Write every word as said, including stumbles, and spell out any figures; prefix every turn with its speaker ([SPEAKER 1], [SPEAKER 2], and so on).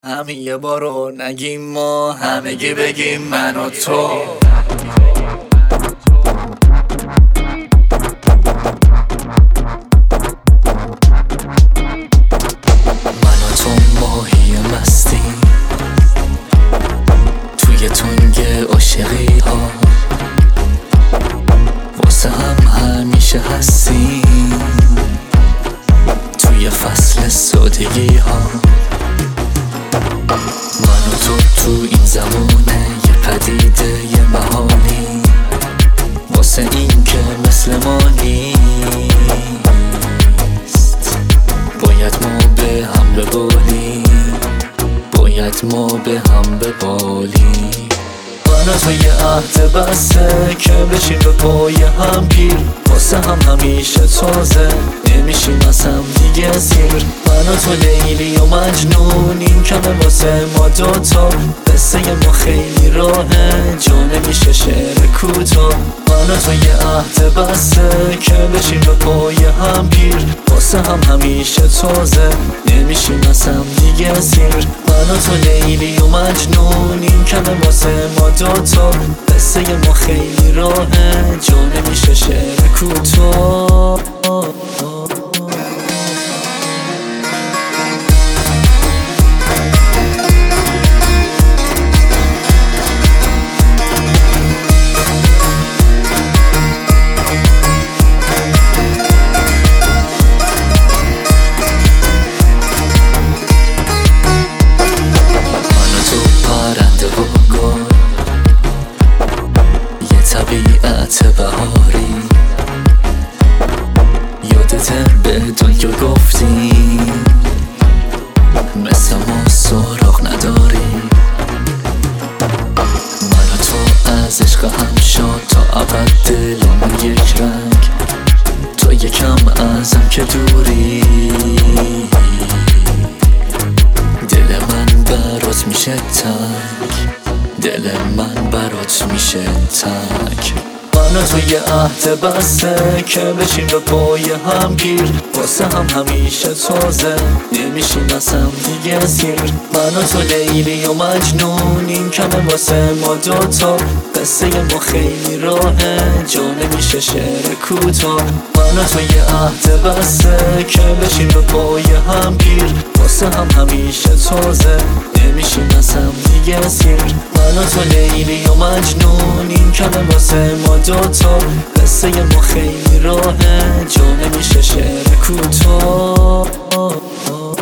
[SPEAKER 1] همه یه بارو نگیم ما همگی بگیم من و تو. من و تو ماهی مستی توی تنگ عاشقی ها، واسه هم همیشه هستیم توی فصل سادگی ها. من و تو تو این زمونه یه پدیده یه محالی، واسه این که مثل ما نیست باید ما به هم ببالیم، باید ما به هم ببالیم. من و تو یه عهد بسته که بشیم به پای هم پیر، واسه هم همیشه تازه نمیشیم از هم دیگه سیر. من و تو لیلی و مجنون، این کمه واسه ما دوتا، قصه ما خیلی راهه جا نمیشه شعر کوتاه. من و تو یه عهد بسته که بشیم به پای هم پیر، واسه هم همیشه تازه نمیشیم از هم دیگه سیر. من و تو لیلی و مجنون، این کمه واسه ما دوتا، قصه ما خیلی راهه جا نمیشه شعر کوتاه. طبیعت بهاری یادته به دنیا گفتیم مثل ما سراغ نداری. من و تو از عشق هم شد تا ابد دلمون یک رنگ، تو یکم ازم که دوری دل من برات میشه تنگ، دل من برات میشه تنگ. من و تو یه عهد بسته که بشیم به پای هم گیر، واسه هم همیشه تازه نمیشیم از هم دیگه سیر. من و تو لیلی و مجنون، این کمه واسه ما دوتا، قصه ما خیلی راهه جا نمیشه شعر کوتاه. من و تو یه عهد بسته که بشیم به پای هم گیر، واسه هم همیشه تازه نمیشیم از هم دیگه سیر. من و تو لیلی و مجنون، این کمه واسه ما دوتا، قصه ما خیلی راهه جا نمیشه شعر کوتاه.